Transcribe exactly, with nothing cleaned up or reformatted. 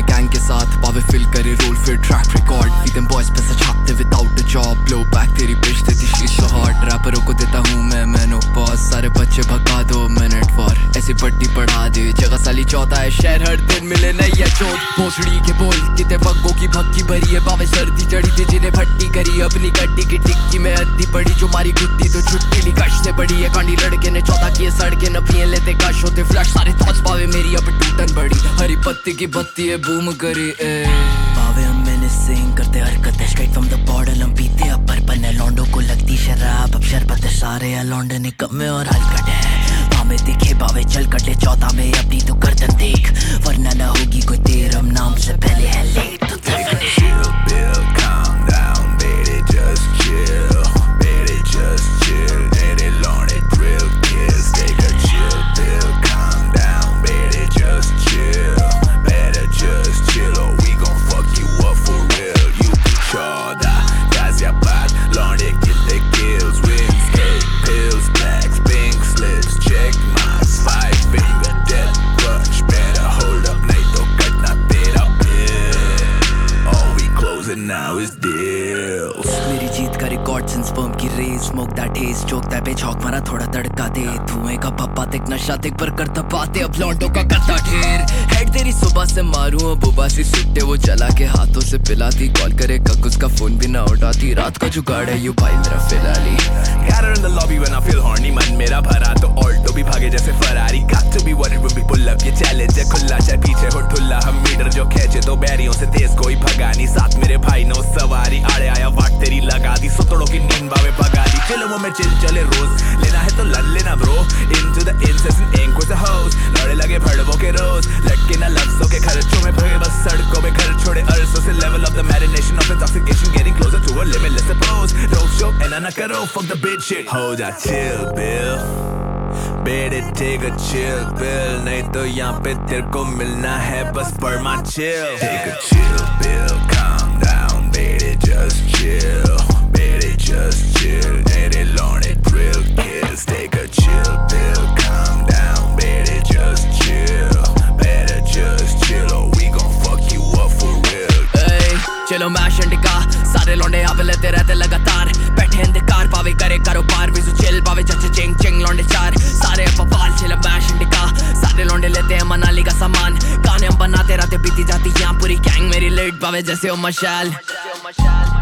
gang के साथ पावे फिल करे रोल फिर track record feed them boys पैसे छापते without a job blow back तेरी बिच देती शीशो हॉट रैपरों को देता हूँ मैं मेनोपॉज सारे बच्चे भगा दो मिनट वॉर ऐसी पट्टी पढ़ा दे जगह साली चौथा है शहर हर दिन मिले नहीं है चोट भोसड़ी के बोल कितने पग्गों की भक्की भरी है बावे सर्दी चढ़ी थी जिन्हें भट्टी करी अपनी गड्डी की टिक्की में अद्दी पड़ी जो मारी गुट्टी तो छुट्टी ली कश से बड़ी है कांडी लड़के ने चौथा किए सड़के न पिए लेते कश होते फ्लश सारे थॉट्स पावे मेरी अब टूटन बड़ी हरी पत्ती की बत्ती है बूम करी ए पावे हम मैंने सिंग करते हरकतें स्ट्रेट फ्रॉम द बॉर्डर हम पीते अब पर पन्ने लौंडों को लगती शराब अब शरबत सारे है लौंडे निकम्मे और हलकट है पावे दिखे पावे चल कटे चौथा में अपनी तो गर्दन देख वरना ना होगी कोई तेरे नाम से पहले है लेट तो chill bill calm down baby just chill baby just chill तेरे लौंडे drill kids take a chill bill calm down baby just chill better just chill or we gon' fuck you up for real you can chorda Gaziabad लौंडे कितने kills rings cake pills blacks pink slips check marks five finger death punch better hold up नहीं तो कटना तेरा bill all we closing now is deals मेरी जीत का record since sperm की race smoke that haze choke that पे झोंक मारा थोड़ा तड़का दे धुएं का पप्पा देख नशा देख पर करता बातें अब लौंडों का गद्दा ढेर हेड तेरी सुबह से मारूं अब बुबा सी सुट्टे वो चला के हाथों से पिलाती कॉल करे कक उसका फोन भी ना उठाती रात का जुगाड़ है यू भाई मेरा फिलहाली got her in the lobby when I feel horny मन मेरा भरा तो ऑल्टो भी भागे जैसे Ferrari got to be what it would be pull up ये चैलेंज है खुला चाहे पीछे हो ठुल्ला हम मीटर जो खेचे दो बैरियों से तेज कोई भगानी साथ मेरे भाई नो सवारी आड़े आया वाट तेरी लगा दी सुतड़ों की नींद बावे भगा दी चिलो वो में चिल चले रोज लेना है तो लड़ लेना bro into the incessant ink with the hose लड़े लगे भड़वों के रोज लटके ना लफ्जों के खर्चों में भगे बस सड़कों में घर छोड़े अरसों से level of the marination of intoxication getting closer to a limit let's suppose rope show and ना करो fuck the bitch shit hold ya chill bill Baby take a chill pill नहीं तो यहाँ पे तेरे को मिलना है बस पर my chill take a chill pill calm down baby just chill baby just chill तेरे लौंडे drill kids take a chill pill calm down baby just chill better just chill or we gon' fuck you up for real hey चलो मैश Indica सारे लौंडे यहाँ पे लेते रहते लगातार बैठे अंधकार पावे करे कारोबार विजु चिल पावे चचे चिंग चिंग लौंडे चार सारे पपाल चिल मैश इंडिका सारे लौंडे लेते हैं मनाली का सामान गाने हम बनाते रहते बीती जाती यहाँ पूरी गैंग मेरी लेट पावे जैसे ओ मशाल